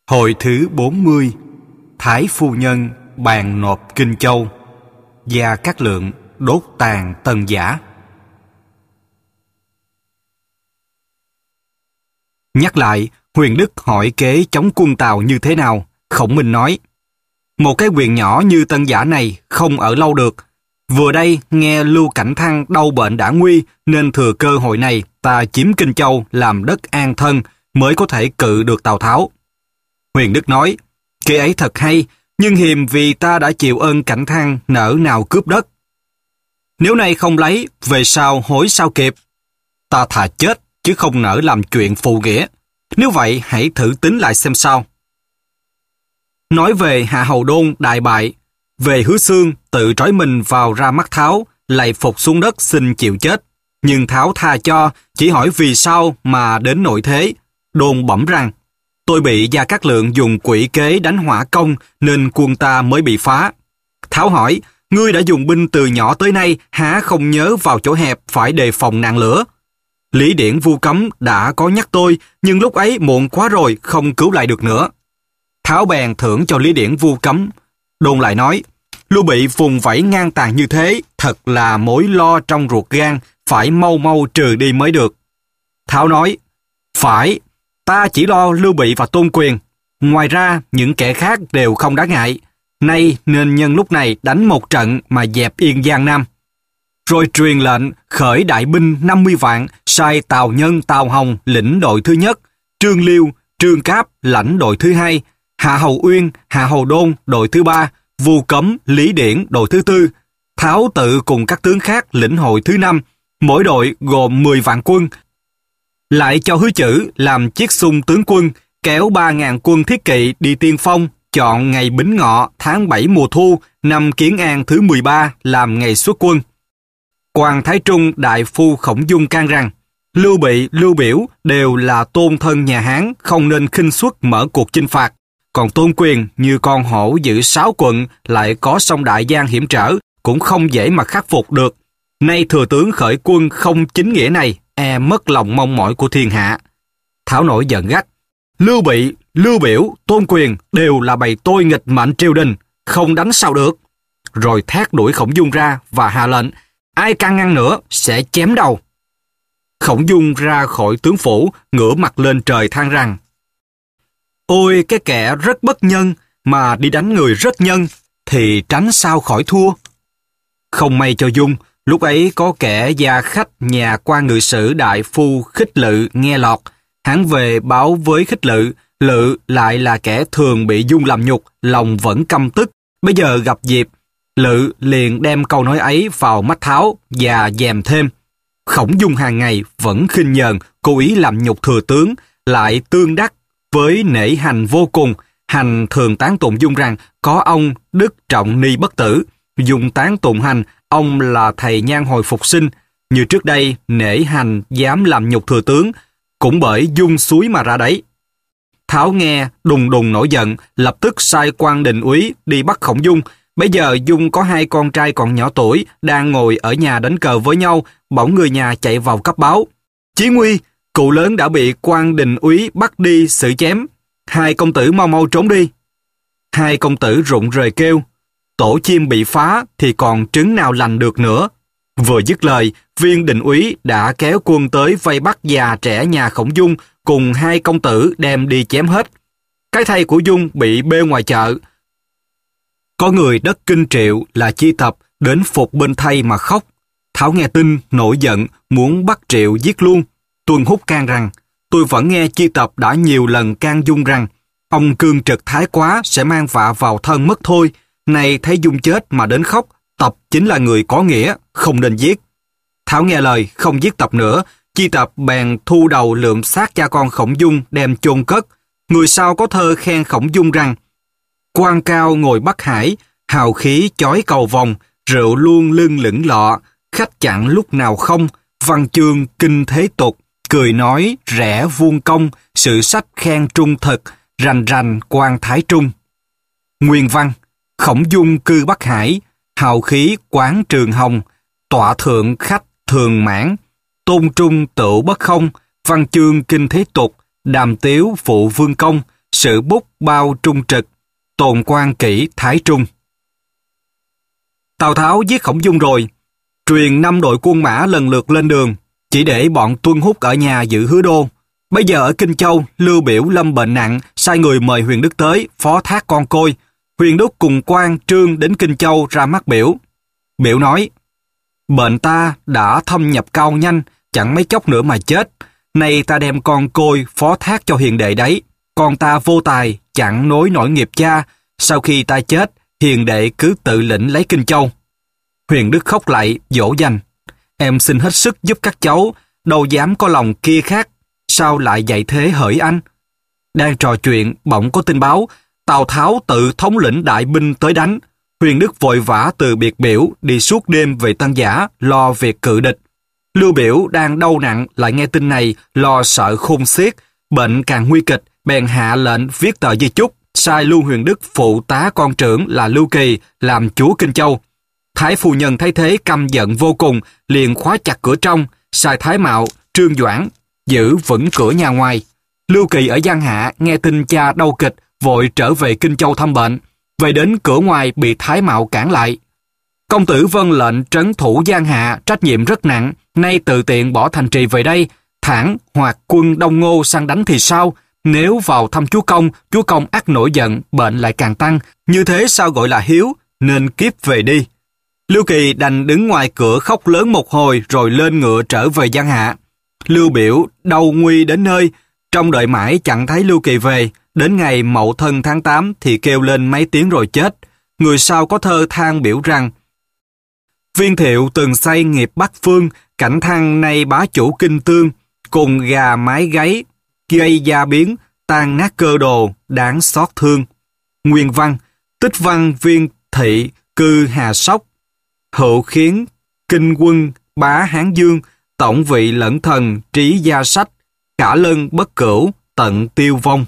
Hồi thứ 40, Thái phu nhân bàn nộp Kinh Châu, Gia Cát Lượng đốt tàn Tân Giả. Nhắc lại, Huyền Đức hỏi kế chống quân Tào như thế nào, Khổng Minh nói: một cái quyền nhỏ như Tân Giả này không ở lâu được. Vừa đây nghe Lưu Cảnh Thăng đau bệnh đã nguy, nên thừa cơ hội này ta chiếm Kinh Châu làm đất an thân, mới có thể cự được Tào Tháo. Huyền Đức nói: kế ấy thật hay, nhưng hiềm vì ta đã chịu ơn Cảnh Thăng, nỡ nào cướp đất. Nếu nay không lấy, về sau hối sao kịp. Ta thà chết, chứ không nỡ làm chuyện phụ nghĩa. Nếu vậy, hãy thử tính lại xem sao. Nói về Hạ Hầu Đôn đại bại, về Hứa Xương tự trói mình vào ra mắt Tháo, lạy phục xuống đất xin chịu chết. Nhưng Tháo tha cho, chỉ hỏi vì sao mà đến nội thế. Đôn bẩm rằng: tôi bị Gia Cát Lượng dùng quỷ kế đánh hỏa công, nên quân ta mới bị phá. Tháo hỏi: ngươi đã dùng binh từ nhỏ tới nay, há không nhớ vào chỗ hẹp phải đề phòng nạn lửa? Lý Điển Vu Cấm đã có nhắc tôi, nhưng lúc ấy muộn quá rồi, không cứu lại được nữa. Tháo bèn thưởng cho Lý Điển Vu Cấm. Đôn lại nói: Lưu Bị vùng vẫy ngang tàn như thế, thật là mối lo trong ruột gan, phải mau mau trừ đi mới được. Tháo nói: phải, ta chỉ lo Lưu Bị và Tôn Quyền. Ngoài ra, những kẻ khác đều không đáng ngại. Nay nên nhân lúc này đánh một trận mà dẹp yên Giang Nam. Rồi truyền lệnh khởi đại binh 50 vạn, sai Tào Nhân, Tào Hồng lĩnh đội thứ nhất, Trương Liêu, Trương Cáp lãnh đội thứ hai, Hạ Hầu Uyên, Hạ Hầu Đôn đội thứ ba, Vu Cấm, Lý Điển đội thứ tư, Tháo tự cùng các tướng khác lĩnh hội thứ năm, mỗi đội gồm 10 vạn quân. Lại cho Hứa Chử làm chiết xung tướng quân, kéo 3.000 quân thiết kỵ đi tiên phong, chọn ngày Bính Ngọ tháng 7 mùa thu, năm Kiến An thứ 13 làm ngày xuất quân. Quan Thái Trung đại phu Khổng Dung can rằng: Lưu Bị, Lưu Biểu đều là tôn thân nhà Hán, không nên khinh suất mở cuộc chinh phạt. Còn Tôn Quyền như con hổ giữ 6 quận, lại có sông Đại Giang hiểm trở, cũng không dễ mà khắc phục được. Nay thừa tướng khởi quân không chính nghĩa này, mất lòng mong mỏi của thiên hạ. Tháo nổi giận gắt: Lưu Bị, Lưu Biểu, Tôn Quyền đều là bầy tôi nghịch mệnh triều đình, không đánh sao được. Rồi thét đuổi Khổng Dung ra và hạ lệnh: ai can ngăn nữa sẽ chém đầu. Khổng Dung ra khỏi tướng phủ, ngửa mặt lên trời than rằng: ôi cái kẻ rất bất nhân, mà đi đánh người rất nhân, thì tránh sao khỏi thua. Không may cho Dung, lúc ấy có kẻ gia khách nhà quan ngự sử đại phu Khích Lự nghe lọt. Hắn về báo với Khích Lự, Lự lại là kẻ thường bị Dung làm nhục, lòng vẫn căm tức. Bây giờ gặp dịp, Lự liền đem câu nói ấy vào mắt Tháo và dèm thêm: Khổng Dung hàng ngày vẫn khinh nhờn, cố ý làm nhục thừa tướng, lại tương đắc với nể Hành vô cùng. Hành thường tán tụng Dung rằng có ông đức trọng ni bất tử. Dung tán tụng Hành, ông là thầy nhang hồi phục sinh. Như trước đây nể Hành dám làm nhục thừa tướng, cũng bởi Dung suối mà ra đấy. Tháo nghe đùng đùng nổi giận, lập tức sai quan đình úy đi bắt Khổng Dung. Bây giờ Dung có 2 con trai còn nhỏ tuổi, đang ngồi ở nhà đánh cờ với nhau, bỗng người nhà chạy vào cấp báo: chí nguy, cụ lớn đã bị quan đình úy bắt đi xử chém. 2 công tử mau mau trốn đi. 2 công tử rụng rời kêu: tổ chim bị phá thì còn trứng nào lành được nữa. Vừa dứt lời, viên đình úy đã kéo quân tới vây bắt già trẻ nhà Khổng Dung cùng 2 công tử đem đi chém hết. Cái thây của Dung bị bê ngoài chợ. Có người đất Kinh Triệu là Chi Tập đến phục bên thây mà khóc. Tháo nghe tin nổi giận, muốn bắt Triệu giết luôn. Tuân Húc can rằng: tôi vẫn nghe Chi Tập đã nhiều lần can Dung rằng ông cương trực thái quá sẽ mang vạ vào thân mất thôi. Này thấy Dung chết mà đến khóc, Tập chính là người có nghĩa, không nên giết. Tháo nghe lời không giết Tập nữa. Chi Tập bèn thu đầu lượm xác cha con Khổng Dung đem chôn cất. Người sau có thơ khen Khổng Dung rằng: quan cao ngồi Bắc Hải, hào khí chói cầu vòng, rượu luôn lưng lửng lọ, khách chặn lúc nào không, văn chương kinh thế tục, cười nói rẻ vuông công, sự sách khen trung thực, rành rành quan Thái Trung. Nguyên văn: Khổng Dung cư Bắc Hải, hào khí quán Trường Hồng, tọa thượng khách thường mãn, tôn trung tựu bất không, văn chương kinh thế tục, đàm tiếu phụ vương công, Sự bút bao trung trực, tồn quan kỷ Thái Trung. Tào Tháo giết Khổng Dung rồi, truyền 5 đội quân mã lần lượt lên đường, chỉ để bọn Tuân Húc ở nhà giữ Hứa Đô. Bây giờ ở Kinh Châu, Lưu Biểu lâm bệnh nặng, sai người mời Huyền Đức tới, phó thác con côi. Huyền Đức cùng Quan, Trương đến Kinh Châu ra mắt Biểu. Biểu nói, bệnh ta đã thâm nhập cao nhanh, chẳng mấy chốc nữa mà chết. Nay ta đem con côi phó thác cho hiền đệ đấy. Con ta vô tài, chẳng nối nổi nghiệp cha. Sau khi ta chết, hiền đệ cứ tự lĩnh lấy Kinh Châu. Huyền Đức khóc lạy, dỗ dành. Em xin hết sức giúp các cháu, đâu dám có lòng kia khác. Sao lại dạy thế hỡi anh? Đang trò chuyện, bỗng có tin báo, Tào Tháo tự thống lĩnh đại binh tới đánh. Huyền Đức vội vã từ biệt Biểu, đi suốt đêm về Tân Giả, lo việc cự địch. Lưu Biểu đang đau nặng, lại nghe tin này, lo sợ khôn xiết, bệnh càng nguy kịch, bèn hạ lệnh viết tờ di chúc, sai Lưu Huyền Đức phụ tá con trưởng là Lưu Kỳ làm chúa Kinh Châu. Thái phu nhân thấy thế căm giận vô cùng, liền khóa chặt cửa trong, sai Thái Mạo, Trương Doãn giữ vững cửa nhà ngoài. Lưu Kỳ ở Giang Hạ nghe tin cha đau kịch, vội trở về Kinh Châu thăm bệnh. Về đến cửa ngoài bị Thái Mạo cản lại. Công tử vâng lệnh trấn thủ Giang Hạ, trách nhiệm rất nặng, nay tự tiện bỏ thành trì về đây, thẳng hoặc quân Đông Ngô sang đánh thì sao? Nếu vào thăm chúa công ắt nổi giận, bệnh lại càng tăng, như thế sao gọi là hiếu, nên kiếp về đi. Lưu Kỳ đành đứng ngoài cửa khóc lớn một hồi rồi lên ngựa trở về Giang Hạ. Lưu Biểu đau nguy đến nơi, trông đợi mãi chẳng thấy Lưu Kỳ về, đến ngày Mậu Thân tháng 8 thì kêu lên mấy tiếng rồi chết. Người sau có thơ than Biểu rằng: Viên Thiệu từng xây nghiệp Bắc Phương, Cảnh Thăng nay bá chủ Kinh Tương, cùng gà mái gáy, gây gia biến, tan nát cơ đồ, đáng xót thương. Nguyên văn: Tích văn Viên Thị, cư Hà Sóc, hữu khiến, kinh quân, bá Hán Dương, tổng vị lẫn thần, trí gia sách, cả lân bất cửu, tận tiêu vong.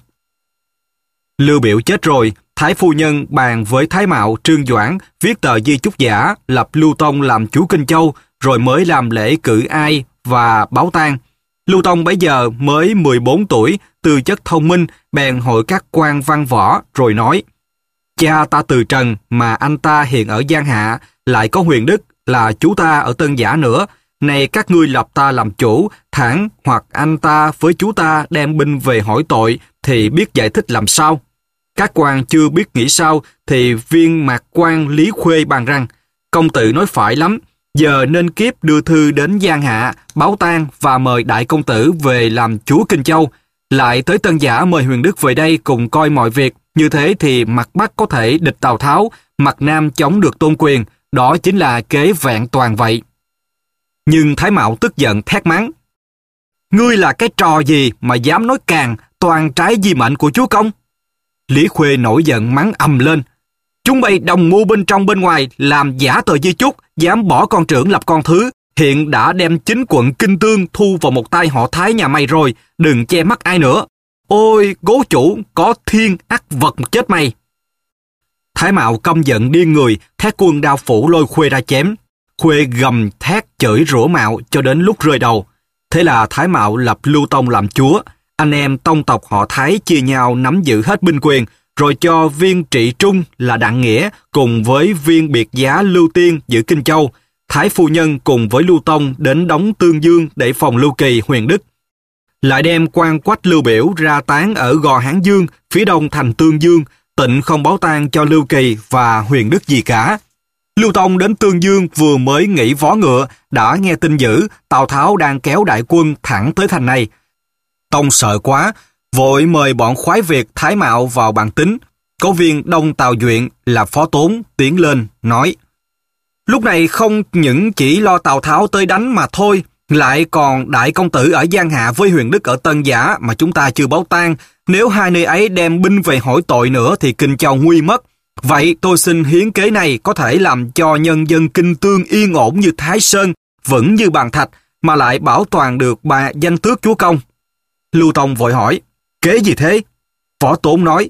Lưu Biểu chết rồi, Thái phu nhân bàn với Thái Mạo, Trương Doãn viết tờ di chúc giả, lập Lưu Tông làm chúa Kinh Châu, rồi mới làm lễ cử ai và báo tang. Lưu Tông bấy giờ mới 14 tuổi, tư chất thông minh, bèn hội các quan văn võ, rồi nói: Cha ta từ trần mà anh ta hiện ở Giang Hạ, lại có Huyền Đức là chú ta ở Tân Giả nữa. Này các ngươi lập ta làm chủ, thẳng hoặc anh ta với chú ta đem binh về hỏi tội, thì biết giải thích làm sao? Các quan chưa biết nghĩ sao, thì viên mạc quan Lý Khuê bàn rằng: Công tử nói phải lắm, giờ nên kiếp đưa thư đến Giang Hạ, báo tang và mời đại công tử về làm chúa Kinh Châu. Lại tới Tân Giả mời Huyền Đức về đây cùng coi mọi việc. Như thế thì mặt Bắc có thể địch Tào Tháo, mặt Nam chống được Tôn Quyền. Đó chính là kế vẹn toàn vậy. Nhưng Thái Mạo tức giận thét mắng: Ngươi là cái trò gì mà dám nói càng, toàn trái di mệnh của chúa công? Lý Khuê nổi giận mắng ầm lên: Chúng bay đồng mưu bên trong bên ngoài, làm giả tờ di chúc, dám bỏ con trưởng lập con thứ. Hiện đã đem chính quận Kinh Tương thu vào một tay họ Thái nhà mày rồi, đừng che mắt ai nữa. Ôi, cố chủ, có thiên ắt vật chết mày. Thái Mạo căm giận điên người, thét quân đao phủ lôi Khuê ra chém. Khuê gầm thét chửi rủa Mạo cho đến lúc rơi đầu. Thế là Thái Mạo lập Lưu Tông làm chúa. Anh em tông tộc họ Thái chia nhau nắm giữ hết binh quyền, rồi cho viên trị trung là Đặng Nghĩa cùng với viên biệt giá Lưu Tiên giữ Kinh Châu. Thái phu nhân cùng với Lưu Tông đến đóng Tương Dương để phòng Lưu Kỳ, Huyền Đức. Lại đem quan quách Lưu Biểu ra tán ở Gò Hán Dương, phía đông thành Tương Dương, tịnh không báo tang cho Lưu Kỳ và Huyền Đức gì cả. Lưu Tông đến Tương Dương vừa mới nghỉ vó ngựa, đã nghe tin dữ Tào Tháo đang kéo đại quân thẳng tới thành này. Tông sợ quá, vội mời bọn khoái Việt Thái Mạo vào bàn tính. Có viên Đông Tào Duyện là phó tốn tiến lên, nói: Lúc này không những chỉ lo Tào Tháo tới đánh mà thôi, lại còn đại công tử ở Giang Hạ với Huyền Đức ở Tân Giả mà chúng ta chưa báo tang. Nếu hai nơi ấy đem binh về hỏi tội nữa thì Kinh Châu nguy mất. Vậy tôi xin hiến kế này có thể làm cho nhân dân Kinh Tương yên ổn như Thái Sơn, vững như bàn thạch, mà lại bảo toàn được danh tước chúa công. Lưu Tông vội hỏi: Kế gì thế? Võ Tốn nói: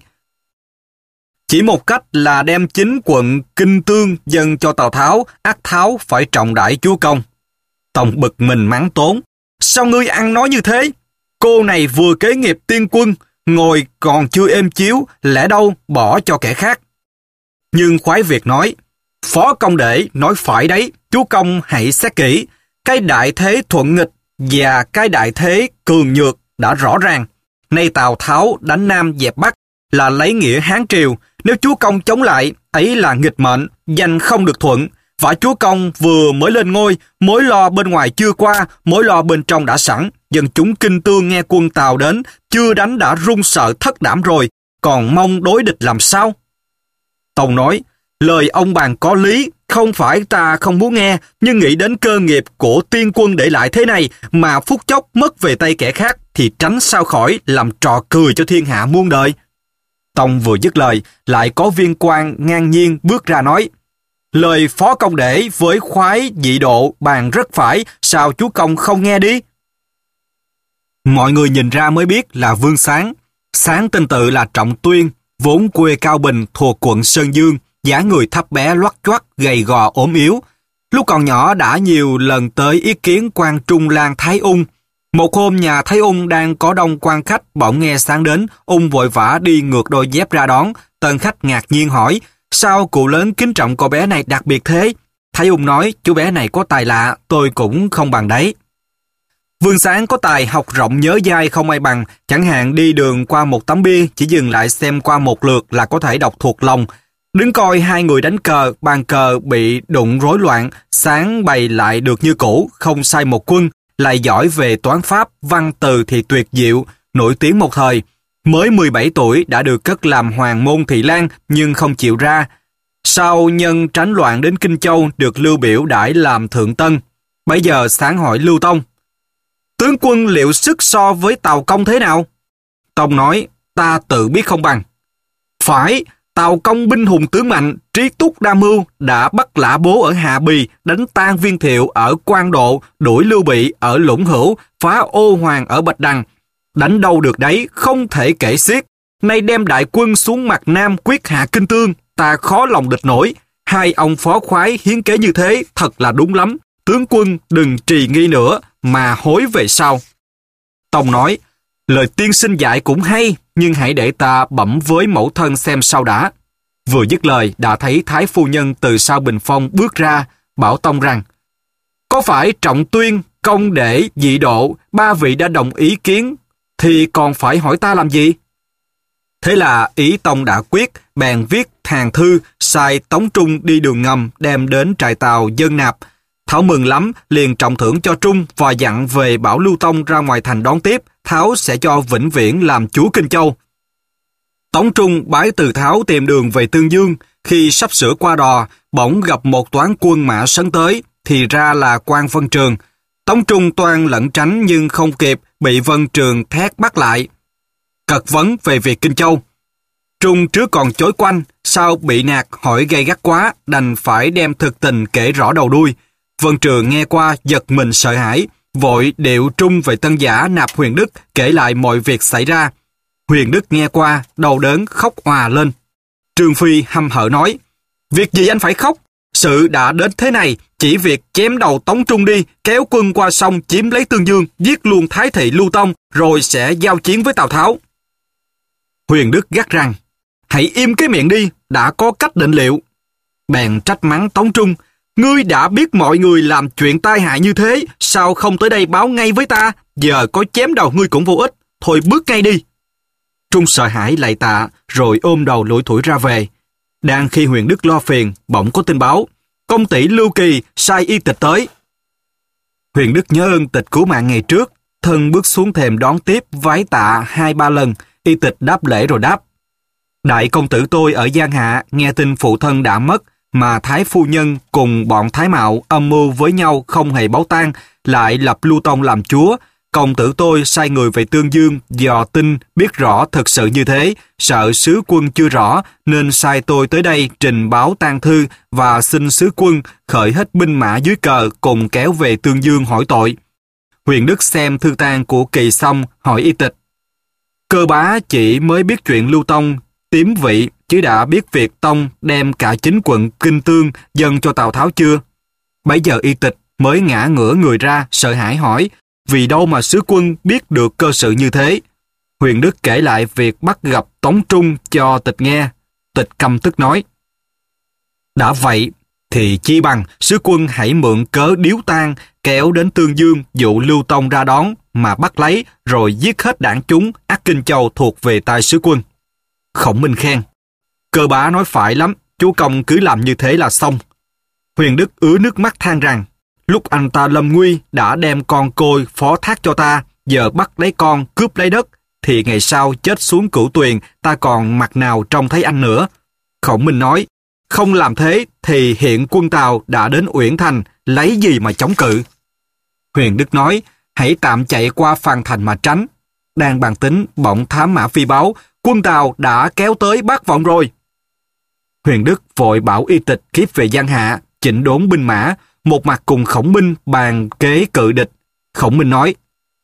Chỉ một cách là đem chính quận Kinh Tương dâng cho Tào Tháo, ắt Tháo phải trọng đãi chúa công. Tông bực mình mắng Tốn: Sao ngươi ăn nói như thế? Cô này vừa kế nghiệp tiên quân, ngồi còn chưa êm chiếu, lẽ đâu bỏ cho kẻ khác. Nhưng khoái Việt nói, Phó Công Đệ nói phải đấy, chúa công hãy xét kỹ. Cái đại thế thuận nghịch và cái đại thế cường nhược đã rõ ràng. Nay Tào Tháo đánh Nam dẹp Bắc là lấy nghĩa Hán Triều. Nếu chúa công chống lại, ấy là nghịch mệnh, danh không được thuận. Và chúa công vừa mới lên ngôi, mối lo bên ngoài chưa qua, mối lo bên trong đã sẵn. Dân chúng Kinh Tương nghe quân Tào đến, chưa đánh đã run sợ thất đảm rồi, còn mong đối địch làm sao? Tông nói, lời ông bàn có lý, không phải ta không muốn nghe, nhưng nghĩ đến cơ nghiệp của tiên quân để lại thế này mà phút chốc mất về tay kẻ khác thì tránh sao khỏi làm trò cười cho thiên hạ muôn đời. Tông vừa dứt lời, lại có viên quan ngang nhiên bước ra nói, lời Phó Công Đệ với khoái dị độ bàn rất phải, sao chúa công không nghe đi? Mọi người nhìn ra mới biết là Vương Sáng. Sáng tên tự là Trọng Tuyên, vốn quê Cao Bình thuộc quận Sơn Dương, dáng người thấp bé loắt choắt, gầy gò ốm yếu. Lúc còn nhỏ đã nhiều lần tới ý kiến quan Trung Lang Thái Ung. Một hôm nhà Thái Ung đang có đông quan khách, bỗng nghe Sáng đến, Ung vội vã đi ngược đôi dép ra đón. Tân khách ngạc nhiên hỏi, sao cụ lớn kính trọng cô bé này đặc biệt thế? Thái Ung nói, chú bé này có tài lạ, tôi cũng không bằng đấy. Vương Sáng có tài học rộng nhớ dai không ai bằng, chẳng hạn đi đường qua một tấm bia, chỉ dừng lại xem qua một lượt là có thể đọc thuộc lòng. Đứng coi hai người đánh cờ, bàn cờ bị đụng rối loạn, Sáng bày lại được như cũ, không sai một quân, lại giỏi về toán pháp, văn từ thì tuyệt diệu, nổi tiếng một thời. Mới 17 tuổi đã được cất làm hoàng môn thị lang nhưng không chịu ra. Sau nhân tránh loạn đến Kinh Châu được Lưu Biểu đãi làm thượng tân. Bây giờ Sáng hỏi Lưu Tông, tướng quân liệu sức so với Tào Công thế nào? Tông nói, ta tự biết không bằng. Phải, Tào Công binh hùng tướng mạnh, trí túc đa mưu, đã bắt Lã Bố ở Hạ Bì, đánh tan Viên Thiệu ở Quan Độ, đuổi Lưu Bị ở Lũng Hữu, phá Ô Hoàng ở Bạch Đằng. Đánh đâu được đấy, không thể kể xiết. Nay đem đại quân xuống mặt Nam quyết hạ Kinh Tương, ta khó lòng địch nổi. Hai ông phó khoái hiến kế như thế, thật là đúng lắm. Tướng quân đừng trì nghi nữa, mà hối về sau. Tông nói, lời tiên sinh dạy cũng hay, nhưng hãy để ta bẩm với mẫu thân xem sao đã. Vừa dứt lời, đã thấy Thái phu nhân từ sau bình phong bước ra, bảo Tông rằng, có phải Trọng Tuyên, Công Đệ, Dị Độ, ba vị đã đồng ý kiến, thì còn phải hỏi ta làm gì? Thế là ý Tông đã quyết, bèn viết thàng thư, sai Tống Trung đi đường ngầm, đem đến trại tàu dân nạp. Thảo mừng lắm, liền trọng thưởng cho Trung và dặn về bảo Lưu Tông ra ngoài thành đón tiếp, Tháo sẽ cho vĩnh viễn làm chúa Kinh Châu. Tống Trung bái từ Tháo tìm đường về Tương Dương, khi sắp sửa qua đò, bỗng gặp một toán quân mã sấn tới, thì ra là quan Vân Trường. Tống Trung toan lẩn tránh nhưng không kịp, bị Vân Trường thét bắt lại. Cật vấn về việc Kinh Châu. Trung trước còn chối quanh, sau bị nạt hỏi gay gắt quá, đành phải đem thực tình kể rõ đầu đuôi. Vân Trường nghe qua giật mình sợ hãi, vội điệu Trung về Tân Giả nạp Huyền Đức kể lại mọi việc xảy ra. Huyền Đức nghe qua, đau đớn khóc òa lên. Trương Phi hăm hở nói, việc gì anh phải khóc? Sự đã đến thế này, chỉ việc chém đầu Tống Trung đi, kéo quân qua sông chiếm lấy Tương Dương, giết luôn Thái thị Lưu Tông, rồi sẽ giao chiến với Tào Tháo. Huyền Đức gắt rằng, hãy im cái miệng đi, đã có cách định liệu. Bèn trách mắng Tống Trung, ngươi đã biết mọi người làm chuyện tai hại như thế, sao không tới đây báo ngay với ta? Giờ có chém đầu ngươi cũng vô ích, thôi bước ngay đi. Trung sợ hãi lạy tạ, rồi ôm đầu lủi thủi ra về. Đang khi Huyền Đức lo phiền, bỗng có tin báo, công tỷ Lưu Kỳ sai y tịch tới. Huyền Đức nhớ ơn tịch cứu mạng ngày trước, thân bước xuống thềm đón tiếp, vái tạ 2-3 lần, y tịch đáp lễ rồi đáp. Đại công tử tôi ở Giang Hạ, nghe tin phụ thân đã mất, mà Thái phu nhân cùng bọn Thái Mạo âm mưu với nhau không hề báo tang, lại lập Lưu Tông làm chúa. Công tử tôi sai người về Tương Dương, dò tin biết rõ thật sự như thế, sợ sứ quân chưa rõ, nên sai tôi tới đây trình báo tang thư và xin sứ quân khởi hết binh mã dưới cờ cùng kéo về Tương Dương hỏi tội. Huyền Đức xem thư tang của Kỳ xong, hỏi y tịch. Cơ bá chỉ mới biết chuyện Lưu Tông tiếm vị, chứ đã biết việc Tông đem cả chính quận Kinh Tương dâng cho Tào Tháo chưa? Bấy giờ y tịch mới ngã ngửa người ra, sợ hãi hỏi, vì đâu mà sứ quân biết được cơ sự như thế? Huyền Đức kể lại việc bắt gặp Tống Trung cho Tịch nghe. Tịch căm tức nói: đã vậy thì chi bằng sứ quân hãy mượn cớ điếu tang kéo đến Tương Dương dụ Lưu Tông ra đón mà bắt lấy rồi giết hết đảng chúng, ắt Kinh Châu thuộc về tay sứ quân. Khổng Minh khen: Cơ Bá nói phải lắm, chúa công cứ làm như thế là xong. Huyền Đức ứa nước mắt than rằng: lúc anh ta lâm nguy đã đem con côi phó thác cho ta, giờ bắt lấy con cướp lấy đất, thì ngày sau chết xuống Cửu Tuyền ta còn mặt nào trông thấy anh nữa. Khổng Minh nói: không làm thế thì hiện quân Tào đã đến Uyển Thành, lấy gì mà chống cự. Huyền Đức nói: hãy tạm chạy qua Phàn Thành mà tránh. Đang bàn tính, bỗng thám mã phi báo: quân Tào đã kéo tới Bác Vọng rồi. Huyền Đức vội bảo Y Tịch kiếp về Giang Hạ, chỉnh đốn binh mã, một mặt cùng Khổng Minh bàn kế cự địch. Khổng Minh nói: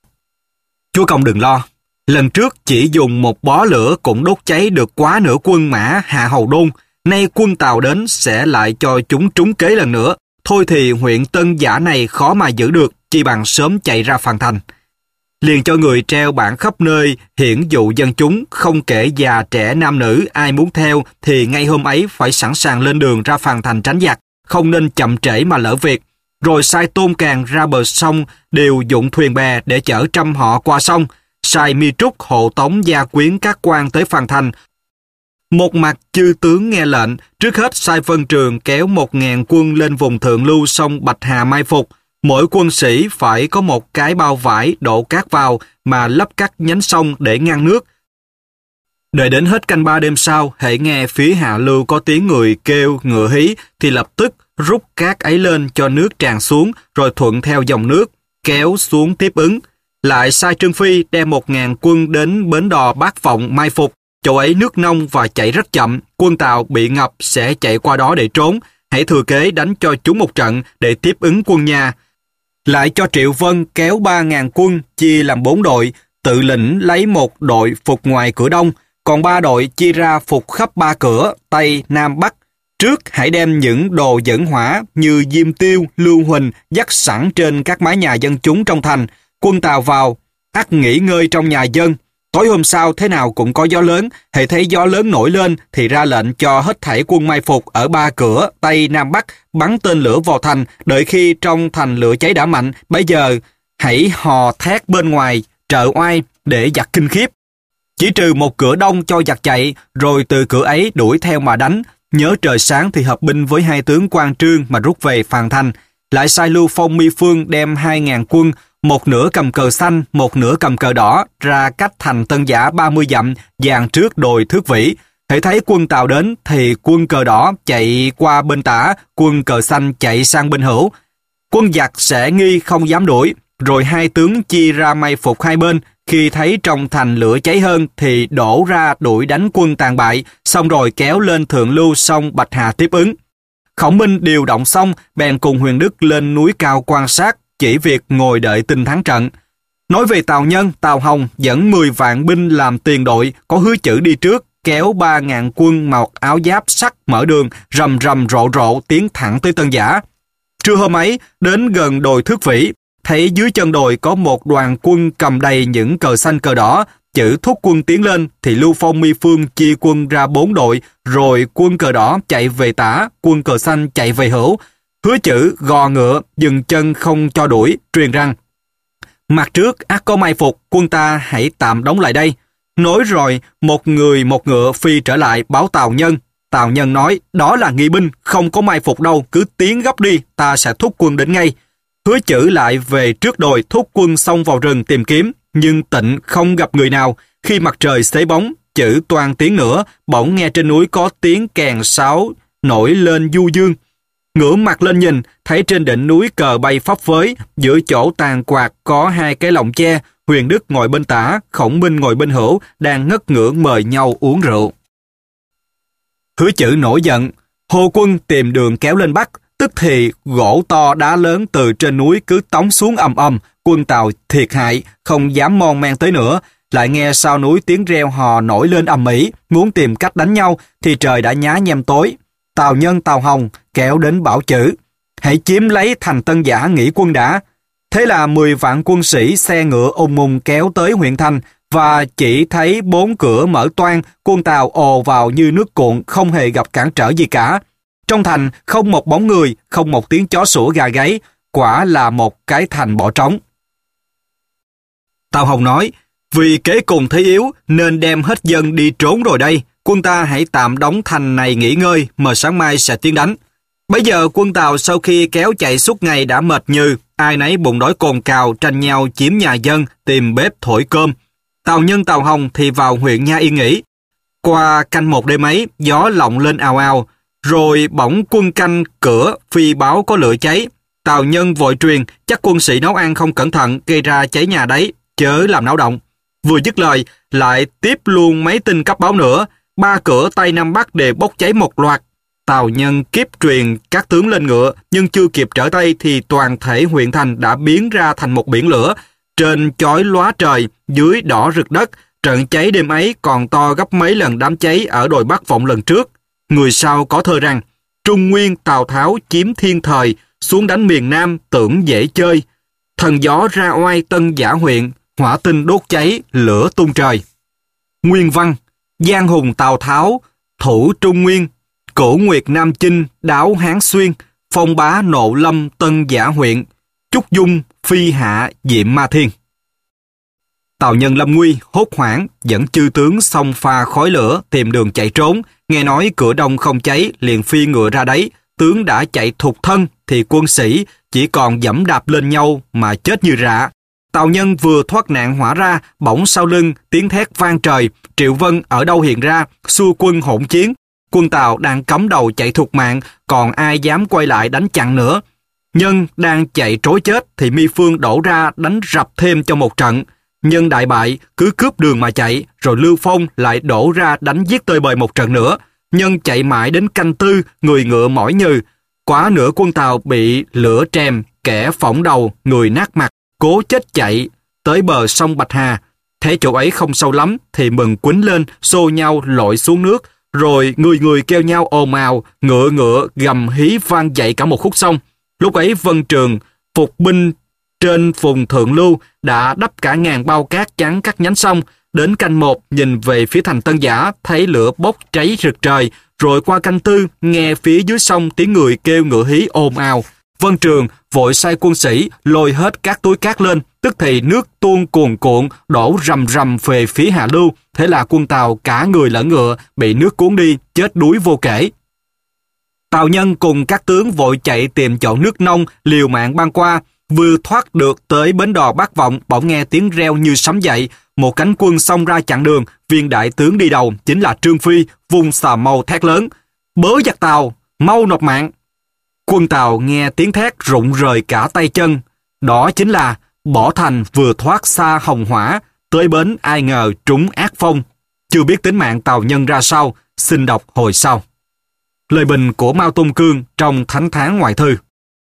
chúa công đừng lo, lần trước chỉ dùng một bó lửa cũng đốt cháy được quá nửa quân mã Hạ Hầu Đôn, nay quân Tào đến sẽ lại cho chúng trúng kế lần nữa. Thôi thì huyện Tân Giả này khó mà giữ được, chi bằng sớm chạy ra Phàn Thành. Liền cho người treo bảng khắp nơi hiển dụ dân chúng, không kể già trẻ nam nữ, ai muốn theo thì ngay hôm ấy phải sẵn sàng lên đường ra Phàn Thành tránh giặc, không nên chậm trễ mà lỡ việc. Rồi sai Tôn Càn ra bờ sông điều dụng thuyền bè để chở trăm họ qua sông, sai Mi Trúc hộ tống gia quyến các quan tới Phàn Thành. Một mặt chư tướng nghe lệnh, trước hết sai Vân Trường kéo 1000 quân lên vùng thượng lưu sông Bạch Hà mai phục. Mỗi quân sĩ phải có một cái bao vải đổ cát vào mà lấp các nhánh sông để ngăn nước. Đợi đến hết canh 3 đêm sau, hễ nghe phía hạ lưu có tiếng người kêu ngựa hí thì lập tức rút cát ấy lên cho nước tràn xuống, rồi thuận theo dòng nước kéo xuống tiếp ứng. Lại sai Trương Phi đem 1000 quân đến bến đò Bác Vọng mai phục. Chỗ ấy nước nông và chạy rất chậm, quân Tào bị ngập sẽ chạy qua đó để trốn. Hãy thừa kế đánh cho chúng một trận để tiếp ứng quân nhà. Lại cho Triệu Vân kéo 3000 quân chia làm 4 đội, tự lĩnh lấy một đội phục ngoài cửa đông, còn 3 đội chia ra phục khắp 3 cửa Tây, Nam, Bắc. Trước hãy đem những đồ dẫn hỏa như diêm tiêu, lưu huỳnh dắt sẵn trên các mái nhà dân chúng trong thành. Quân Tào vào, ắt nghỉ ngơi trong nhà dân. Tối hôm sau thế nào cũng có gió lớn, hễ thấy gió lớn nổi lên thì ra lệnh cho hết thảy quân mai phục ở 3 cửa Tây, Nam, Bắc bắn tên lửa vào thành. Đợi khi trong thành lửa cháy đã mạnh, bây giờ hãy hò thét bên ngoài trợ oai để giặc kinh khiếp. Chỉ trừ một cửa đông cho giặc chạy, rồi từ cửa ấy đuổi theo mà đánh. Nhớ trời sáng thì hợp binh với 2 tướng Quan Trương mà rút về Phàn Thành. Lại sai Lưu Phong Mi Phương đem 2000 quân, một nửa cầm cờ xanh, một nửa cầm cờ đỏ, ra cách thành Tân Giả 30 dặm, dàn trước đồi Thước Vĩ. Hễ thấy quân Tào đến thì quân cờ đỏ chạy qua bên tả, quân cờ xanh chạy sang bên hữu. Quân giặc sẽ nghi không dám đuổi, rồi 2 tướng chia ra mai phục hai bên. Khi thấy trong thành lửa cháy hơn thì đổ ra đuổi đánh quân tàn bại, xong rồi kéo lên thượng lưu sông Bạch Hà tiếp ứng. Khổng Minh điều động xong, bèn cùng Huyền Đức lên núi cao quan sát, chỉ việc ngồi đợi tin thắng trận. Nói về Tào Nhân, Tào Hồng dẫn 10 vạn binh làm tiền đội, có Hứa Chử đi trước, kéo 3000 quân mặc áo giáp sắt mở đường, rầm rầm rộ rộ tiến thẳng tới Tân Giả. Trưa hôm ấy, đến gần đồi Thước Vĩ, thấy dưới chân đồi có một đoàn quân cầm đầy những cờ xanh cờ đỏ. Chử thúc quân tiến lên thì Lưu Phong Mi Phương chia quân ra 4 đội, rồi quân cờ đỏ chạy về tả, quân cờ xanh chạy về hữu. Hứa Chử gò ngựa dừng chân không cho đuổi, truyền rằng: mặt trước ắt có mai phục, quân ta hãy tạm đóng lại đây. Nói rồi một người một ngựa phi trở lại báo Tào Nhân. Tào Nhân nói: đó là nghi binh, không có mai phục đâu, cứ tiến gấp đi, ta sẽ thúc quân đến ngay. Hứa Chử lại về trước đồi thúc quân xông vào rừng tìm kiếm, nhưng Tịnh không gặp người nào. Khi mặt trời xế bóng, Chử toan tiến nữa, bỗng nghe trên núi có tiếng kèn sáo nổi lên du dương. Ngửa mặt lên nhìn, thấy trên đỉnh núi cờ bay phấp phới, giữa chỗ tàn quạt có 2 cái lồng tre. Huyền Đức ngồi bên tả, Khổng Minh ngồi bên hữu, đang ngất ngưỡng mời nhau uống rượu. Hứa Chử nổi giận, hô quân tìm đường kéo lên Bắc. Tức thì gỗ to đá lớn từ trên núi cứ tống xuống ầm ầm. Quân Tào thiệt hại, không dám mon men tới nữa. Lại nghe sau núi tiếng reo hò nổi lên ầm ĩ, muốn tìm cách đánh nhau thì trời đã nhá nhem tối. Tào Nhân, Tào Hồng kéo đến bảo Chử: hãy chiếm lấy thành Tân Giả nghỉ quân đã. Thế là 10 vạn quân sĩ xe ngựa ùng ùng kéo tới huyện thành, và chỉ thấy 4 cửa mở toang, quân Tào ồ vào như nước cuộn, không hề gặp cản trở gì cả. Trong thành không một bóng người, không một tiếng chó sủa gà gáy, quả là một cái thành bỏ trống. Tào Hồng nói, vì kế cùng thấy yếu nên đem hết dân đi trốn rồi đây. Quân ta hãy tạm đóng thành này nghỉ ngơi, mà sáng mai sẽ tiến đánh. Bây giờ quân Tào sau khi kéo chạy suốt ngày đã mệt nhừ, ai nấy bụng đói cồn cào, tranh nhau chiếm nhà dân, tìm bếp thổi cơm. Tào Nhân Tào Hồng thì vào huyện Nha yên nghỉ. Qua canh 1 đêm ấy, gió lộng lên ào ào, rồi bỗng quân canh cửa phi báo có lửa cháy. Tào Nhân vội truyền, chắc quân sĩ nấu ăn không cẩn thận gây ra cháy nhà đấy, chớ làm náo động. Vừa dứt lời, lại tiếp luôn mấy tin cấp báo nữa, 3 cửa Tây Nam Bắc đều bốc cháy một loạt. Tào Nhân kiếp truyền các tướng lên ngựa, nhưng chưa kịp trở tay thì toàn thể huyện thành đã biến ra thành một biển lửa, trên chói lóa trời, dưới đỏ rực đất. Trận cháy đêm ấy còn to gấp mấy lần đám cháy ở đồi Bắc Vọng lần trước. Người sau có thơ rằng, Trung Nguyên Tào Tháo chiếm thiên thời, xuống đánh miền Nam tưởng dễ chơi. Thần gió ra oai Tân Giả huyện, hỏa tinh đốt cháy, lửa tung trời. Nguyên văn, Giang hùng Tào Tháo, thủ Trung Nguyên, Cửu Nguyệt Nam Chinh, đáo Hán Xuyên, phong bá nộ lâm Tân Giả huyện, Trúc Dung, phi hạ diệm ma thiên. Tào Nhân lâm nguy, hốt hoảng, dẫn chư tướng xông pha khói lửa, tìm đường chạy trốn. Nghe nói cửa đông không cháy, liền phi ngựa ra đấy. Tướng đã chạy thục thân, thì quân sĩ chỉ còn giẫm đạp lên nhau mà chết như rạ. Tào Nhân vừa thoát nạn hỏa ra, bỗng sau lưng tiếng thét vang trời. Triệu Vân ở đâu hiện ra, xua quân hỗn chiến. Quân Tào đang cắm đầu chạy thục mạng, còn ai dám quay lại đánh chặn nữa. Nhân đang chạy trối chết thì Mi Phương đổ ra đánh rập thêm cho một trận. Nhân đại bại, cứ cướp đường mà chạy, rồi Lưu Phong lại đổ ra đánh giết tơi bời một trận nữa. Nhân chạy mãi đến canh 4, người ngựa mỏi nhừ. Quá nửa quân Tào bị lửa trèm, kẻ phỏng đầu, người nát mặt, cố chết chạy tới bờ sông Bạch Hà. Thấy chỗ ấy không sâu lắm thì mừng quýnh lên, xô nhau lội xuống nước, rồi người người kêu nhau ồn ào, ngựa ngựa gầm hí vang dậy cả một khúc sông. Lúc ấy Vân Trường phục binh trên vùng Thượng Lưu đã đắp cả ngàn bao cát chắn các nhánh sông. Đến canh 1 nhìn về phía thành Tân Giả, thấy lửa bốc cháy rực trời, rồi qua canh 4 nghe phía dưới sông tiếng người kêu ngựa hí ồn ào. Vân Trường vội sai quân sĩ lôi hết các túi cát lên, tức thì nước tuôn cuồn cuộn đổ rầm rầm về phía hạ lưu. Thế là quân Tào cả người lẫn ngựa bị nước cuốn đi, chết đuối vô kể. Tào Nhân cùng các tướng vội chạy tìm chỗ nước nông, liều mạng băng qua. Vừa thoát được tới bến đò Bắc Vọng, bỗng nghe tiếng reo như sấm dậy. Một cánh quân xông ra chặn đường, viên đại tướng đi đầu chính là Trương Phi, vung xà mâu thét lớn: "Bớ giặc Tào, mau nộp mạng!" Quân Tào nghe tiếng thét rụng rời cả tay chân. Đó chính là bỏ thành vừa thoát xa hồng hỏa, tới bến ai ngờ trúng ác phong. Chưa biết tính mạng Tào Nhân ra sao, xin đọc hồi sau. Lời bình của Mao Tôn Cương trong Thánh Thán Ngoại Thư.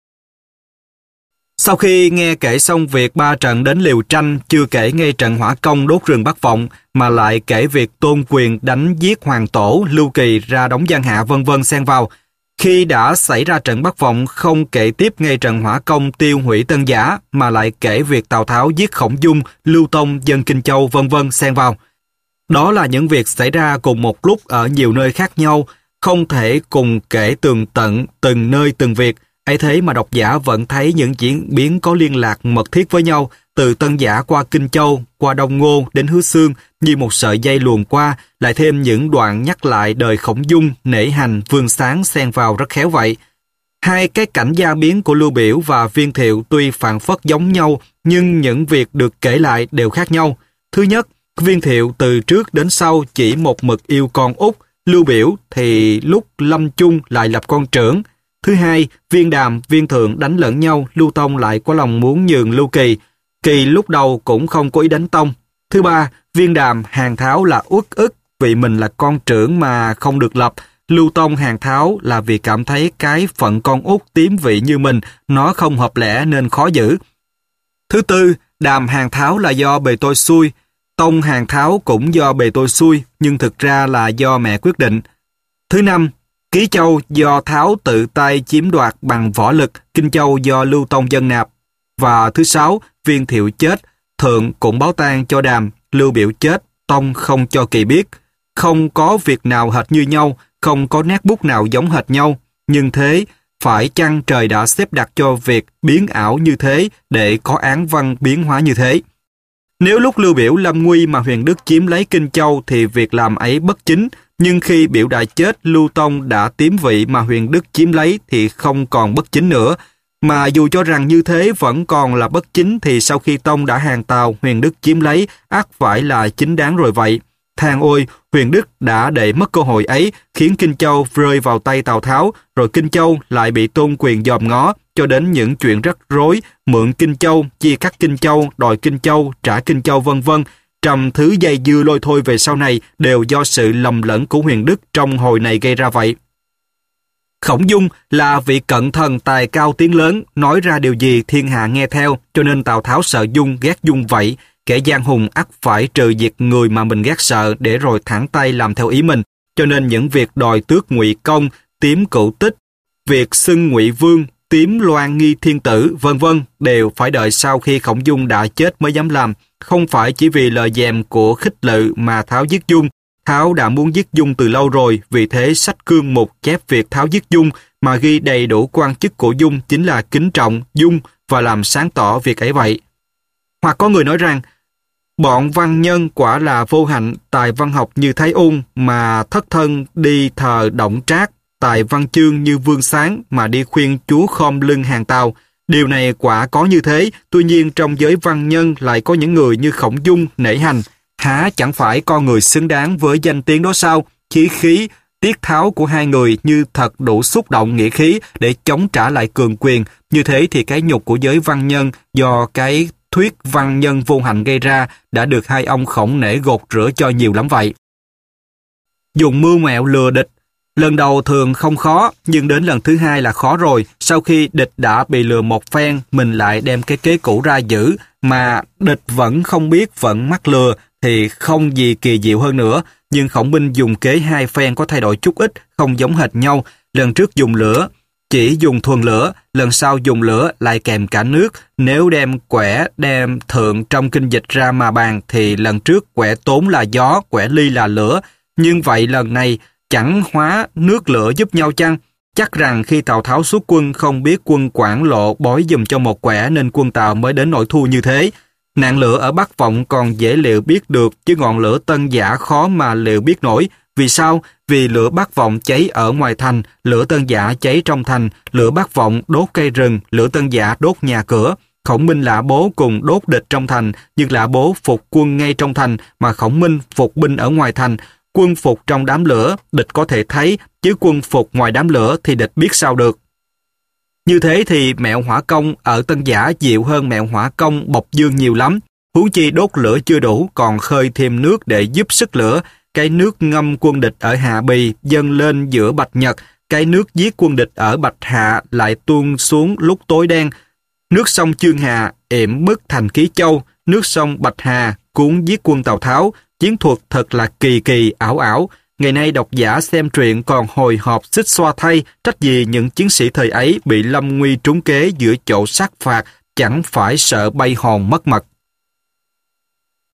Sau khi nghe kể xong việc 3 trận đến liều tranh, chưa kể ngay trận hỏa công đốt rừng Bắc Vọng, mà lại kể việc Tôn Quyền đánh giết Hoàng Tổ, Lưu Kỳ ra đóng Giang Hạ vân vân xen vào. Khi đã xảy ra trận Bắc Vọng, không kể tiếp ngay trận hỏa công tiêu hủy Tân Giả, mà lại kể việc Tào Tháo giết Khổng Dung, Lưu Tông dân Kinh Châu vân vân xen vào. Đó là những việc xảy ra cùng một lúc ở nhiều nơi khác nhau, không thể cùng kể tường tận từng nơi từng việc. Ấy thế mà độc giả vẫn thấy những diễn biến có liên lạc mật thiết với nhau, từ Tân Giả qua Kinh Châu, qua Đông Ngô đến Hứa Xương, như một sợi dây luồn qua, lại thêm những đoạn nhắc lại đời Khổng Dung, Nể Hành, Vương Sáng xen vào rất khéo vậy. Hai cái cảnh gia biến của Lưu Biểu và Viên Thiệu tuy phảng phất giống nhau, nhưng những việc được kể lại đều khác nhau. Thứ nhất, Viên Thiệu từ trước đến sau chỉ một mực yêu con út, Lưu Biểu thì lúc lâm chung lại lập con trưởng. Thứ hai, Viên Đàm, Viên Thượng đánh lẫn nhau, Lưu Tông lại có lòng muốn nhường Lưu Kỳ. Kỳ lúc đầu cũng không có ý đánh Tông. Thứ ba, Viên Đàm, Hàn Tháo là uất ức vì mình là con trưởng mà không được lập. Lưu Tông, Hàn Tháo là vì cảm thấy cái phận con út tiếm vị như mình, nó không hợp lẽ nên khó giữ. Thứ tư, Đàm, Hàn Tháo là do bề tôi xui. Tông, Hàn Tháo cũng do bề tôi xui, nhưng thực ra là do mẹ quyết định. Thứ năm, Ký Châu do Tháo tự tay chiếm đoạt bằng võ lực, Kinh Châu do Lưu Tông dân nạp. Và thứ sáu, Viên Thiệu chết, Thượng cũng báo tang cho Đàm, Lưu Biểu chết, Tông không cho Kỳ biết. Không có việc nào hệt như nhau, không có nét bút nào giống hệt nhau. Nhưng thế, phải chăng trời đã xếp đặt cho việc biến ảo như thế để có án văn biến hóa như thế? Nếu lúc Lưu Biểu lâm nguy mà Huyền Đức chiếm lấy Kinh Châu thì việc làm ấy bất chính, nhưng khi Biểu đã chết, Lưu Tông đã tiếm vị mà Huyền Đức chiếm lấy thì không còn bất chính nữa. Mà dù cho rằng như thế vẫn còn là bất chính thì sau khi Tông đã hàng Tào, Huyền Đức chiếm lấy, ắt phải là chính đáng rồi vậy. Than ôi, Huyền Đức đã để mất cơ hội ấy, khiến Kinh Châu rơi vào tay Tào Tháo, rồi Kinh Châu lại bị Tôn Quyền dòm ngó, cho đến những chuyện rắc rối, mượn Kinh Châu, chia cắt Kinh Châu, đòi Kinh Châu, trả Kinh Châu vân vân. Trăm thứ dây dưa lôi thôi về sau này đều do sự lầm lẫn của Huyền Đức trong hồi này gây ra vậy. Khổng Dung là vị cận thần tài cao tiếng lớn, nói ra điều gì thiên hạ nghe theo, cho nên Tào Tháo sợ Dung, ghét Dung vậy. Kẻ giang hùng ắt phải trừ diệt người mà mình ghét sợ để rồi thẳng tay làm theo ý mình. Cho nên những việc đòi tước Ngụy Công, tiếm Cửu Tích, việc xưng Ngụy Vương, tiếm Loan Nghi Thiên Tử, vân vân đều phải đợi sau khi Khổng Dung đã chết mới dám làm. Không phải chỉ vì lời dèm của Khích Lự mà Tháo giết Dung. Tháo đã muốn giết Dung từ lâu rồi, vì thế sách cương mục chép việc Tháo giết Dung mà ghi đầy đủ quan chức của Dung chính là kính trọng Dung và làm sáng tỏ việc ấy vậy. Hoặc có người nói rằng, bọn văn nhân quả là vô hạnh, tài văn học như Thái Ung mà thất thân đi thờ Đổng Trác, tài văn chương như Vương Sáng mà đi khuyên chúa khom lưng hàng Tào. Điều này quả có như thế, tuy nhiên trong giới văn nhân lại có những người như Khổng Dung nể hành. Hả chẳng phải con người xứng đáng với danh tiếng đó sao? Chí khí, tiết tháo của hai người như thật đủ xúc động nghĩa khí để chống trả lại cường quyền. Như thế thì cái nhục của giới văn nhân do cái thuyết văn nhân vô hạnh gây ra đã được hai ông Khổng nể gột rửa cho nhiều lắm vậy. Dùng mưu mẹo lừa địch. Lần đầu thường không khó, nhưng đến lần thứ hai là khó rồi. Sau khi địch đã bị lừa một phen, mình lại đem cái kế cũ ra giữ, mà địch vẫn không biết vẫn mắc lừa, thì không gì kỳ diệu hơn nữa. Nhưng Khổng Minh dùng kế hai phen có thay đổi chút ít, không giống hệt nhau. Lần trước dùng lửa, chỉ dùng thuần lửa, lần sau dùng lửa lại kèm cả nước. Nếu đem quẻ đem thượng trong kinh dịch ra mà bàn, thì lần trước quẻ tốn là gió, quẻ ly là lửa. Nhưng vậy lần này chẳng hóa nước lửa giúp nhau chăng? Chắc rằng khi Tào Tháo xuất quân không biết quân Quảng Lộ bói dùm cho một quẻ nên quân Tào mới đến nỗi thua như thế. Nạn lửa ở Bắc Vọng còn dễ liệu biết được, chứ ngọn lửa Tân Giả khó mà liệu biết nổi. Vì sao? Vì lửa Bắc Vọng cháy ở ngoài thành, lửa Tân Giả cháy trong thành, lửa Bắc Vọng đốt cây rừng, lửa Tân Giả đốt nhà cửa. Khổng Minh lã bố cùng đốt địch trong thành, nhưng lã bố phục quân ngay trong thành, mà Khổng Minh phục binh ở ngoài thành. Quân phục trong đám lửa, địch có thể thấy, chứ quân phục ngoài đám lửa thì địch biết sao được. Như thế thì mẹo hỏa công ở Tân Giả dịu hơn mẹo hỏa công Bộc Dương nhiều lắm. Huống chi đốt lửa chưa đủ, còn khơi thêm nước để giúp sức lửa. Cái nước ngâm quân địch ở Hạ Bì dâng lên giữa Bạch Nhật, cái nước giết quân địch ở Bạch Hạ lại tuôn xuống lúc tối đen. Nước sông Chương Hà yểm bức thành Ký Châu, nước sông Bạch Hà cuốn giết quân Tào Tháo. Chiến thuật thật là kỳ kỳ ảo ảo. Ngày nay độc giả xem truyện còn hồi hộp xích xoa thay, trách gì những chiến sĩ thời ấy bị lâm nguy trúng kế giữa chỗ sát phạt, chẳng phải sợ bay hồn mất mật.